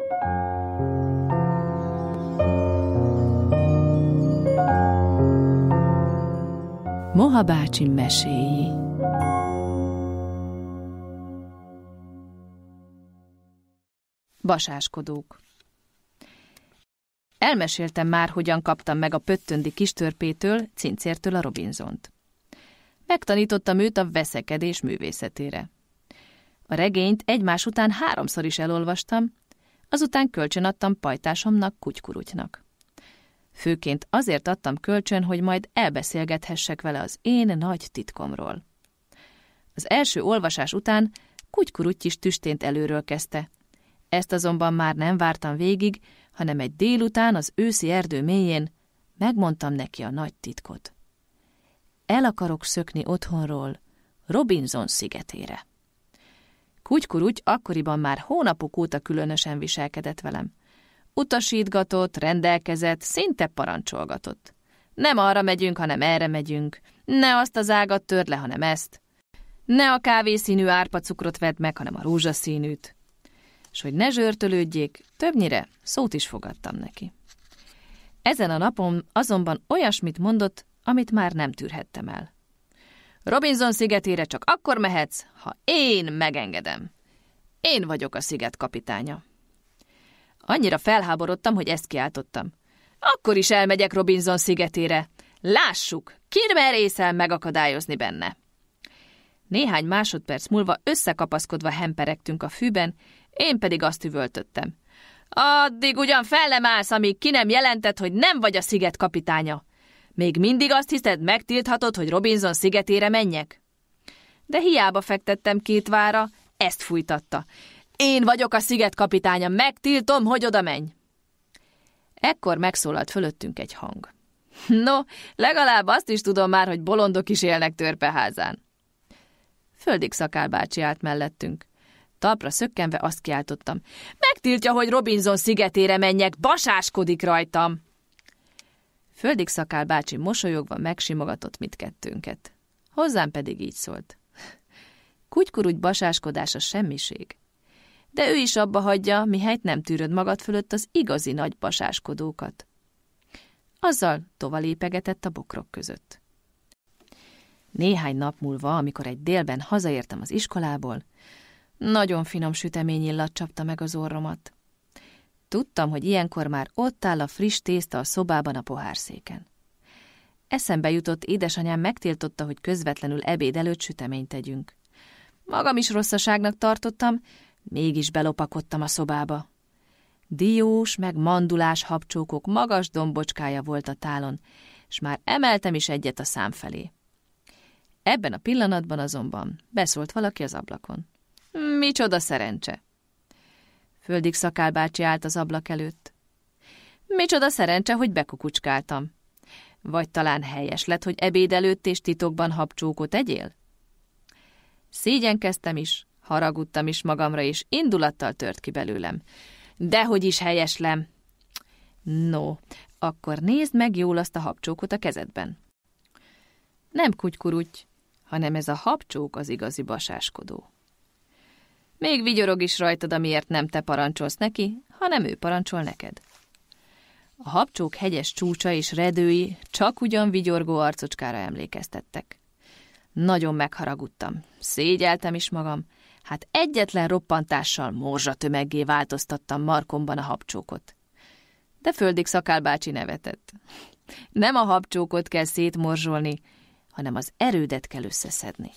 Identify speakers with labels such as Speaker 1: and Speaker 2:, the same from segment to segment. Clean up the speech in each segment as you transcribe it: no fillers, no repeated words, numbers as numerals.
Speaker 1: Moha bácsi meséi. Basáskodók. Elmeséltem már, hogyan kaptam meg a pöttöndi kistörpétől, Cincértől a Robinsont. Megtanítottam őt a veszekedés művészetére. A regényt egymás után 3-szor is elolvastam, azután kölcsönadtam pajtásomnak, Kutykurutynak. Főként azért adtam kölcsön, hogy majd elbeszélgethessek vele az én nagy titkomról. Az első olvasás után Kutykuruty is tüstént előről kezdte. Ezt azonban már nem vártam végig, hanem egy délután az őszi erdő mélyén megmondtam neki a nagy titkot. El akarok szökni otthonról Robinson szigetére. Kutykuruty akkoriban már hónapok óta különösen viselkedett velem. Utasítgatott, rendelkezett, szinte parancsolgatott. Nem arra megyünk, hanem erre megyünk. Ne azt az ágat törd le, hanem ezt. Ne a kávészínű árpacukrot vedd meg, hanem a rózsaszínűt. És hogy ne zsörtölődjék, többnyire szót is fogadtam neki. Ezen a napon azonban olyasmit mondott, amit már nem tűrhettem el. Robinson szigetére csak akkor mehetsz, ha én megengedem. Én vagyok a sziget kapitánya. Annyira felháborodtam, hogy ezt kiáltottam. Akkor is elmegyek Robinson szigetére. Lássuk, ki merészel megakadályozni benne. Néhány másodperc múlva összekapaszkodva hemperegtünk a fűben, én pedig azt üvöltöttem. Addig ugyan fel nem állsz, amíg ki nem jelentett, hogy nem vagy a sziget kapitánya. Még mindig azt hiszed, megtilthatod, hogy Robinson szigetére menjek? De hiába fektettem 2 vára, ezt fújtatta. Én vagyok a sziget kapitánya, megtiltom, hogy oda menj. Ekkor megszólalt fölöttünk egy hang. No, legalább azt is tudom már, hogy bolondok is élnek törpeházán. Földig Szakál bácsi állt mellettünk. Talpra szökkenve azt kiáltottam. Megtiltja, hogy Robinson szigetére menjek, basáskodik rajtam. Földig Szakál bácsi mosolyogva megsimogatott mindkettőnket. Hozzám pedig így szólt. Kutykuruty basáskodása semmiség. De ő is abba hagyja, mihelyt nem tűröd magad fölött az igazi nagy basáskodókat. Azzal tovalépegetett a bokrok között. Néhány nap múlva, amikor egy délben hazaértem az iskolából, nagyon finom süteményillat csapta meg az orromat. Tudtam, hogy ilyenkor már ott áll a friss tészta a szobában a pohárszéken. Eszembe jutott, édesanyám megtiltotta, hogy közvetlenül ebéd előtt süteményt tegyünk. Magam is rosszaságnak tartottam, mégis belopakodtam a szobába. Diós meg mandulás habcsókok magas dombocskája volt a tálon, és már emeltem is egyet a szám felé. Ebben a pillanatban azonban beszólt valaki az ablakon. Micsoda szerencse! Földig Szakál bácsi állt az ablak előtt. Micsoda szerencse, hogy bekukucskáltam. Vagy talán helyes lett, hogy ebéd előtt és titokban habcsókot egyél? Szégyenkeztem is, haragudtam is magamra, és indulattal tört ki belőlem. Dehogy is helyeslem! No, akkor nézd meg jól azt a habcsókot a kezedben. Nem Kutykuruty, hanem ez a habcsók az igazi basáskodó. Még vigyorog is rajtad, amiért nem te parancsolsz neki, hanem ő parancsol neked. A habcsók hegyes csúcsa és redői csak ugyan vigyorgó arcocskára emlékeztettek. Nagyon megharagudtam, szégyeltem is magam, hát egyetlen roppantással morzsatömeggé változtattam markomban a habcsókot. De Földig Szakál bácsi nevetett. Nem a habcsókot kell szétmorzsolni, hanem az erődet kell összeszedni.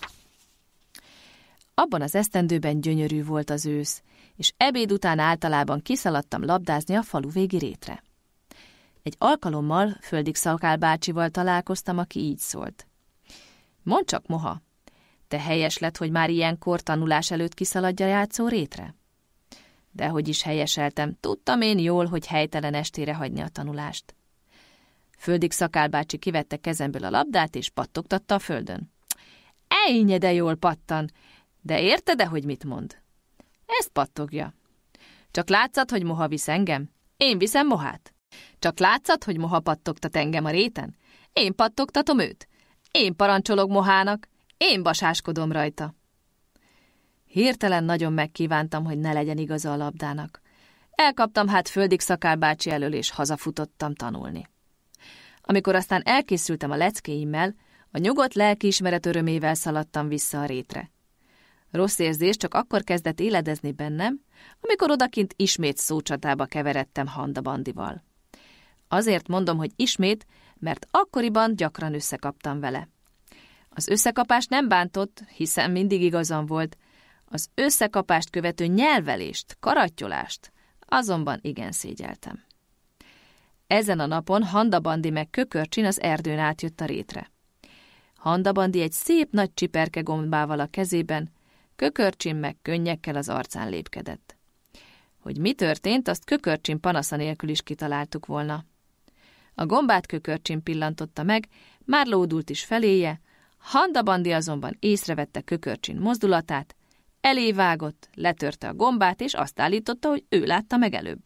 Speaker 1: Abban az esztendőben gyönyörű volt az ősz, és ebéd után általában kiszaladtam labdázni a falu végi rétre. Egy alkalommal Földig Szakál bácsival találkoztam, aki így szólt. Mondd csak, Moha, te helyes lett, hogy már ilyenkor tanulás előtt kiszaladj a játszó rétre? Dehogy is helyeseltem, tudtam én jól, hogy helytelen estére hagyni a tanulást. Földig Szakál bácsi kivette kezemből a labdát, és pattogtatta a földön. Ejnye, de jól pattan! De érted-e, hogy mit mond? Ezt pattogja. Csak látszad, hogy Moha visz engem? Én viszem Mohát. Csak látszad, hogy Moha pattogtat engem a réten? Én pattogtatom őt. Én parancsolok Mohának. Én basáskodom rajta. Hirtelen nagyon megkívántam, hogy ne legyen igaza a labdának. Elkaptam hát Földig Szakál bácsi elől, és hazafutottam tanulni. Amikor aztán elkészültem a leckéimmel, a nyugodt lelkiismeret örömével szaladtam vissza a rétre. Rossz érzés csak akkor kezdett éledezni bennem, amikor odakint ismét szócsatába keveredtem Handa Bandival. Azért mondom, hogy ismét, mert akkoriban gyakran összekaptam vele. Az összekapás nem bántott, hiszen mindig igazam volt, az összekapást követő nyelvelést, karattyolást azonban igen szégyeltem. Ezen a napon Handa Bandi meg Kökörcsin az erdőn átjött a rétre. Handa Bandi egy szép nagy csiperke gombával a kezében, Kökörcsin meg könnyekkel az arcán lépkedett. Hogy mi történt, azt Kökörcsin panasza nélkül is kitaláltuk volna. A gombát Kökörcsin pillantotta meg, már lódult is feléje, Handa Bandi azonban észrevette Kökörcsin mozdulatát, elévágott, letörte a gombát, és azt állította, hogy ő látta meg előbb.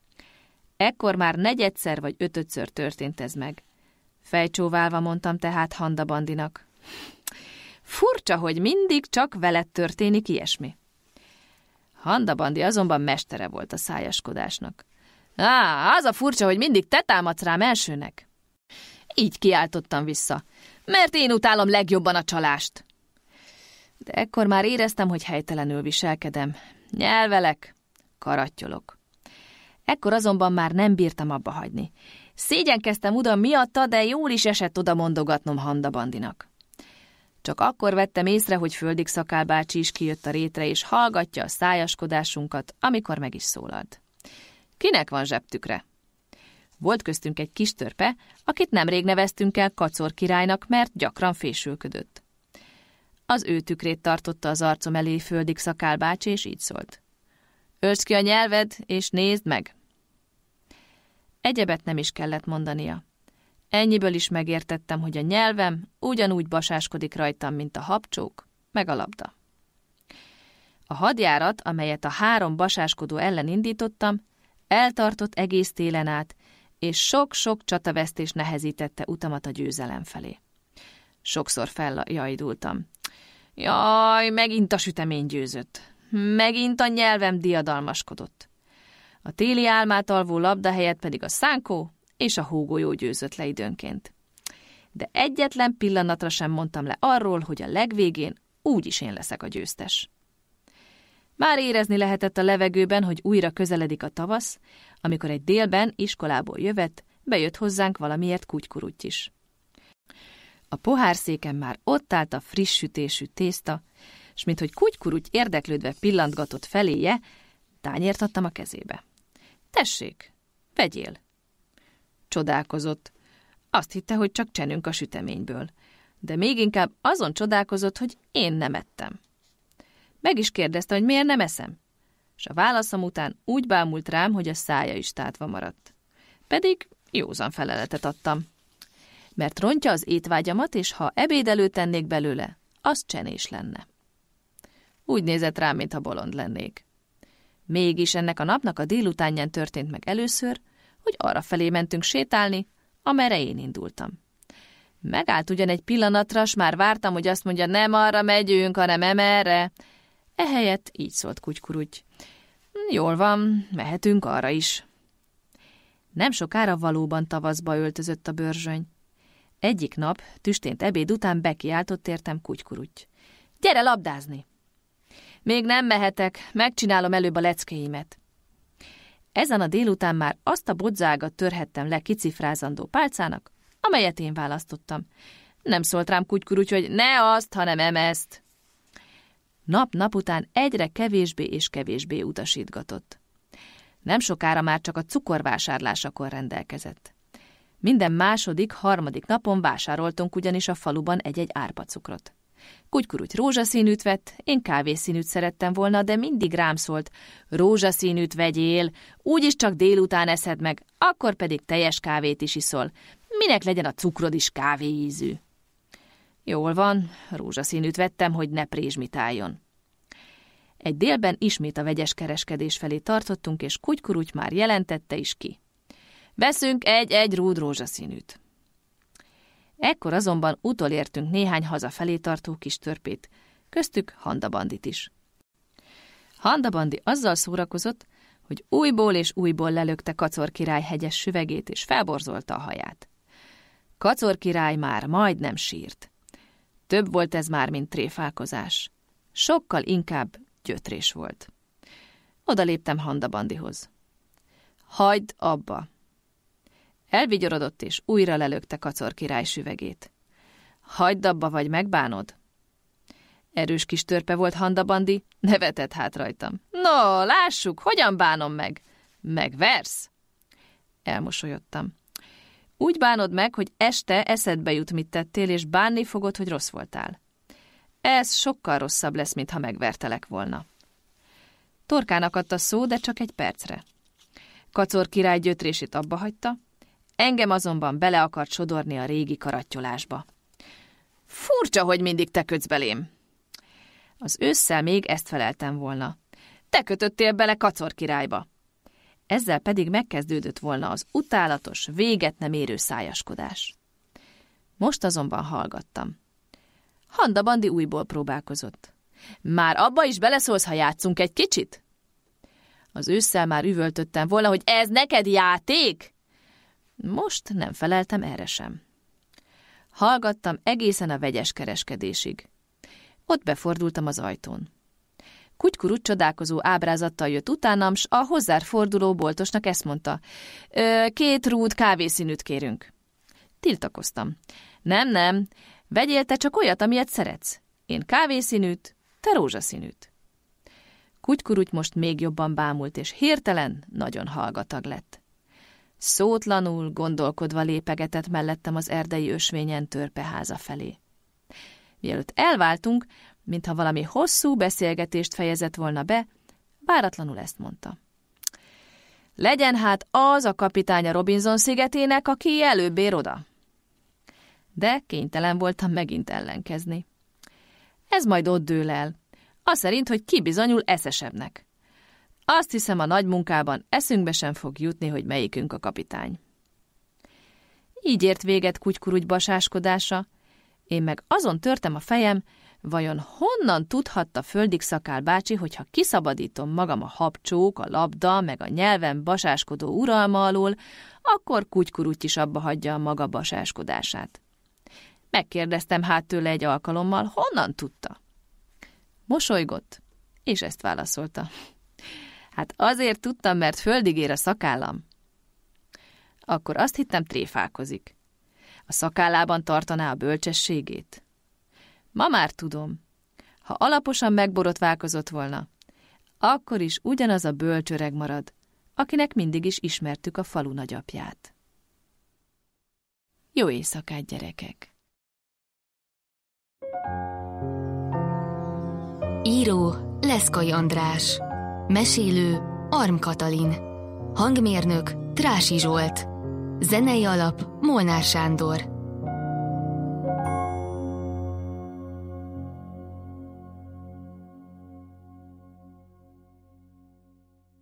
Speaker 1: Ekkor már negyedszer vagy ötödször történt ez meg. Fejcsóválva mondtam tehát Handa Bandinak. Furcsa, hogy mindig csak veled történik ilyesmi. Handa Bandi azonban mestere volt a szájaskodásnak. Az a furcsa, hogy mindig te támadsz rám elsőnek. Így kiáltottam vissza, mert én utálom legjobban a csalást. De ekkor már éreztem, hogy helytelenül viselkedem. Nyelvelek, karattyolok. Ekkor azonban már nem bírtam abba hagyni. Szégyenkeztem uda miatta, de jól is esett oda mondogatnom Handa Bandinak. Csak akkor vettem észre, hogy Földig Szakál bácsi is kijött a rétre, és hallgatja a szájaskodásunkat, amikor meg is szólalt. Kinek van zsebtükre? Volt köztünk egy kis törpe, akit nemrég neveztünk el Kacor királynak, mert gyakran fésülködött. Az ő tükrét tartotta az arcom elé Földig Szakál bácsi, és így szólt. Öltsd ki a nyelved, és nézd meg! Egyebet nem is kellett mondania. Ennyiből is megértettem, hogy a nyelvem ugyanúgy basáskodik rajtam, mint a habcsók, meg a labda. A hadjárat, amelyet a 3 basáskodó ellen indítottam, eltartott egész télen át, és sok-sok csatavesztés nehezítette utamat a győzelem felé. Sokszor feljajdultam. Jaj, megint a sütemény győzött. Megint a nyelvem diadalmaskodott. A téli álmát alvó labda helyett pedig a szánkó és a hógolyó győzött le időnként. De egyetlen pillanatra sem mondtam le arról, hogy a legvégén úgyis én leszek a győztes. Már érezni lehetett a levegőben, hogy újra közeledik a tavasz, amikor egy délben iskolából jövet, bejött hozzánk valamiért Kutykurutty is. A pohárszéken már ott állt a friss sütésű tészta, s minthogy Kutykurutty érdeklődve pillantgatott feléje, tányért adtam a kezébe. Tessék, vegyél! Csodálkozott. Azt hitte, hogy csak csenünk a süteményből, de még inkább azon csodálkozott, hogy én nem ettem. Meg is kérdezte, hogy miért nem eszem, és a válaszom után úgy bámult rám, hogy a szája is tátva maradt. Pedig józan feleletet adtam. Mert rontja az étvágyamat, és ha ebéd előtt tennék belőle, az csenés lenne. Úgy nézett rám, mintha bolond lennék. Mégis ennek a napnak a délutánján történt meg először, hogy arrafelé mentünk sétálni, amerre én indultam. Megállt ugyan egy pillanatra, s már vártam, hogy azt mondja, nem arra megyünk, hanem emerre. Ehelyett így szólt Kutykurutty. Jól van, mehetünk arra is. Nem sokára valóban tavaszba öltözött a börzsöny. Egyik nap, tüstént ebéd után bekiáltott értem Kutykurutty. Gyere labdázni! Még nem mehetek, megcsinálom előbb a leckéimet. Ezen a délután már azt a bodzágat törhettem le kicifrázandó pálcának, amelyet én választottam. Nem szólt rám Kutykurutty, hogy ne azt, hanem emezt. Nap-nap után egyre kevésbé és kevésbé utasítgatott. Nem sokára már csak a cukorvásárlásakor rendelkezett. Minden második, harmadik napon vásároltunk ugyanis a faluban egy-egy árpacukrot. Kutykurutty rózsaszínűt vett, én kávészínűt szerettem volna, de mindig rám szólt, rózsaszínűt vegyél, úgyis csak délután eszed meg, akkor pedig teljes kávét is iszol. Minek legyen a cukrod is kávéízű? Jól van, rózsaszínűt vettem, hogy ne prézsmitáljon. Egy délben ismét a vegyes kereskedés felé tartottunk, és Kutykurutty már jelentette is ki. Veszünk egy rúd rózsaszínűt. Ekkor azonban utolértünk néhány hazafelé tartó kis törpét, köztük Handa Bandit is. Handa Bandi azzal szórakozott, hogy újból és újból lelökte Kacor király hegyes süvegét, és felborzolta a haját. Kacor király már majdnem sírt. Több volt ez már, mint tréfálkozás. Sokkal inkább gyötrés volt. Oda léptem Handabandihoz. Hagyd abba! Elvigyorodott, és újra lelökte Kacor király süvegét. Hagyd abba, vagy megbánod? Erős kis törpe volt Handabandi, nevetett hát rajtam. No, lássuk, hogyan bánom meg? Megversz? Elmosolyodtam. Úgy bánod meg, hogy este eszedbe jut, mit tettél, és bánni fogod, hogy rossz voltál. Ez sokkal rosszabb lesz, mintha megvertelek volna. Torkának adta szó, de csak egy percre. Kacor király gyötrését abba hagyta, engem azonban bele akart sodorni a régi karattyolásba. Furcsa, hogy mindig te kötsz belém. Az ősszel még ezt feleltem volna. Te kötöttél bele Kacor királyba. Ezzel pedig megkezdődött volna az utálatos, véget nem érő szájaskodás. Most azonban hallgattam. Handabandi újból próbálkozott. Már abba is beleszólsz, ha játszunk egy kicsit? Az ősszel már üvöltöttem volna, hogy ez neked játék? Most nem feleltem erre sem. Hallgattam egészen a vegyes kereskedéség. Ott befordultam az ajtón. Kutykurut csodálkozó ábrázattal jött utánam, s a hozzár forduló boltosnak ezt mondta. 2 rúd kávészínűt kérünk. Tiltakoztam. Nem, vegyél te csak olyat, amilyet szeretsz. Én kávészínűt, te rózsaszínűt. Kutykurut most még jobban bámult, és hirtelen nagyon hallgatag lett. Szótlanul, gondolkodva lépegetett mellettem az erdei ösvényen törpeháza felé. Mielőtt elváltunk, mintha valami hosszú beszélgetést fejezett volna be, váratlanul ezt mondta. Legyen hát az a kapitány a Robinson szigetének, aki előbb ér oda. De kénytelen voltam megint ellenkezni. Ez majd ott dől el, az szerint, hogy ki bizonyul eszesebbnek. Azt hiszem, a nagy munkában eszünkbe sem fog jutni, hogy melyikünk a kapitány. Így ért véget Kutykurugy basáskodása, én meg azon törtem a fejem, vajon honnan tudhatta Földig Szakál bácsi, hogy ha kiszabadítom magam a habcsók, a labda, meg a nyelven basáskodó uralma alól, akkor Kutykuruty is abba hagyja a maga basáskodását. Megkérdeztem hát tőle egy alkalommal, honnan tudta? Mosolygott, és ezt válaszolta. Hát azért tudtam, mert földig ér a szakállam. Akkor azt hittem, tréfálkozik. A szakállában tartaná a bölcsességét. Ma már tudom, ha alaposan megborotválkozott volna, akkor is ugyanaz a bölcs öreg marad, akinek mindig is ismertük a falu nagyapját. Jó éjszakát, gyerekek!
Speaker 2: Író Leszkai András. Mesélő Arm Katalin. Hangmérnök Trási Zsolt. Zenei alap Molnár Sándor.